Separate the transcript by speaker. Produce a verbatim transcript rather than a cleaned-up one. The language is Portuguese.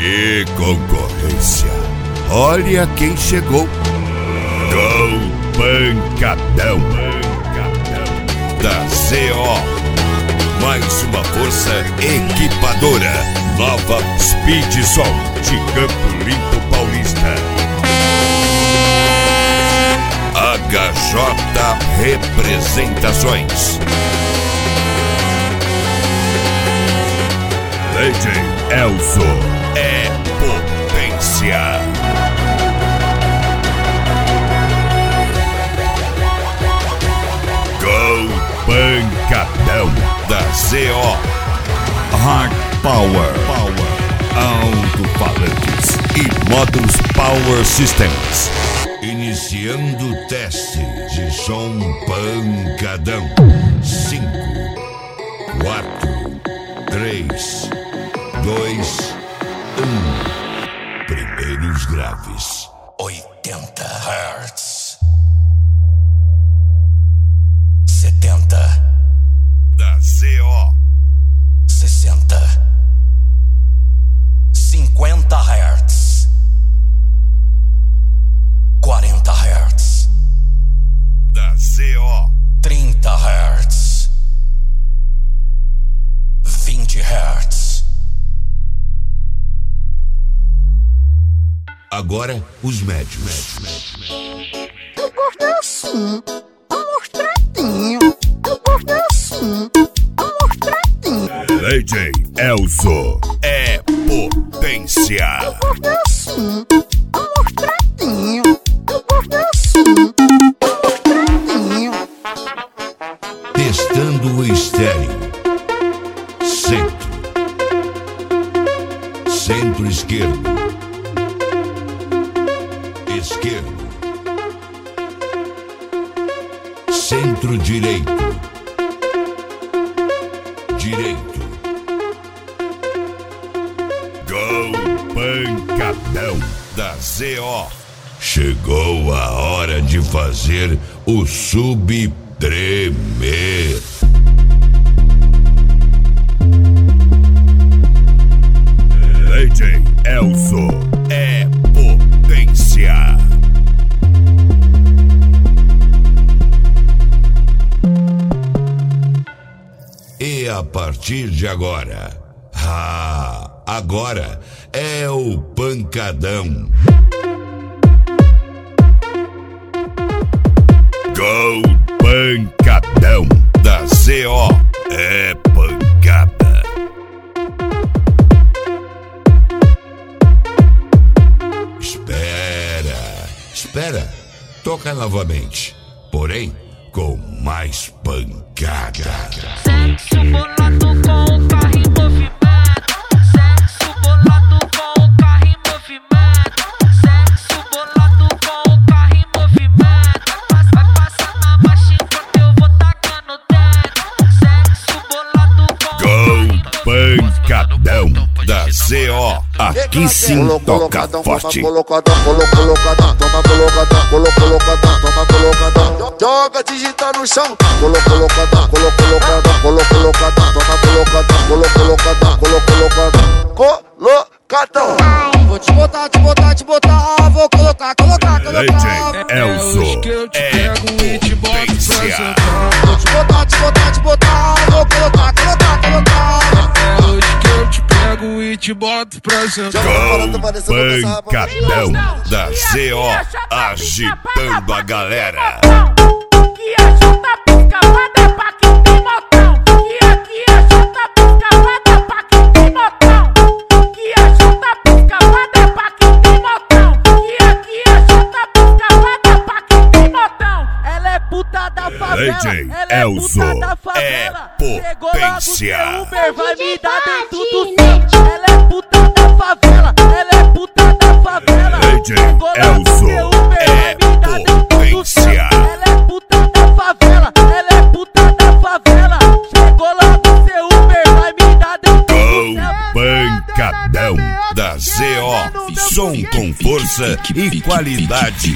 Speaker 1: Que concorrência! Olha quem chegou! Gol Pancadão da Z O. Mais uma força equipadora. Nova Speed Sol de Campo Limpo Paulista. H J Representações. D J Elzo é potência. Gol Pancadão da Z O. Hard Power, Power, alto-falantes e módulos Power Systems. Iniciando o teste de som Pancadão. Cinco, quatro, três, dois, um. Primeiros graves. Oitenta hertz. Setenta. Da Z O. Sessenta. Cinquenta hertz. Quarenta hertz. Da Z O. Trinta hertz. Vinte hertz. Agora os médios.
Speaker 2: Eu gosto assim, amostradinho. Eu gosto assim, amostradinho.
Speaker 1: D J Elzo é potência.
Speaker 2: Eu gosto assim, amostradinho. Eu gosto assim, amostradinho.
Speaker 1: Testando o estéreo. Centro. Centro esquerdo. Esquerdo. Centro direito. Direito. Gol Pancadão da Z O. Chegou a hora de fazer o sub tremer. D J Elzo é potência. E a partir de agora, ah, agora é o Pancadão. Gol Pancadão da Z O. É pancada. Espera, espera. Toca novamente, porém com mais pancada.
Speaker 3: Sexo bolado com o carro em movimento. Sexo bolado com o carro em movimento. Sexo bolado com o carro em movimento. Vai passar na marcha enquanto eu vou tacando dentro. Sexo bolado com o
Speaker 1: Gol Pancadão da Z O. Aqui sim toca forte.
Speaker 4: Colocadão, colocadão, toma colocadão, colocadão, toma colocadão. Joga digital no chão. Colocadão, colocadão, colocadão, toma colocadão, colocadão, colocadão. Colocadão. Vou te botar, te botar, te botar. Vou colocar, colocar, colocar.
Speaker 1: D J Elzo é potência.
Speaker 4: Vou te botar, te botar, te botar. Vou colocar, colocar, colocar.
Speaker 5: É hoje que eu te pego e te boto pra sentar.
Speaker 1: Gol Pancadão da Z O. Agitando a galera.
Speaker 6: Que a chuta piscavada é pra quem tem motão. Que aqui a chuta piscavada é pra quem tem motão. Que a chuta piscavada é pra quem tem motão. Que aqui a chuta piscavada é pra quem tem motão. Ela é puta da favela.
Speaker 1: D J
Speaker 6: Ela é
Speaker 1: Elzo
Speaker 6: puta da
Speaker 1: é
Speaker 6: favela. Chegou logo
Speaker 1: potência.
Speaker 6: seu Uber, vai me dar dentro do céu. Ela é puta da favela. Ela é puta da favela.
Speaker 1: D J
Speaker 6: Chegou logo
Speaker 1: Elzo
Speaker 6: seu Uber,
Speaker 1: é
Speaker 6: vai me dar dentro do
Speaker 1: potência.
Speaker 6: céu. Ela é puta da favela. Ela é puta da favela. Chegou logo seu Uber, vai me dar dentro do
Speaker 1: Gol
Speaker 6: céu.
Speaker 1: Pancadão da Z O. Som com força e qualidade.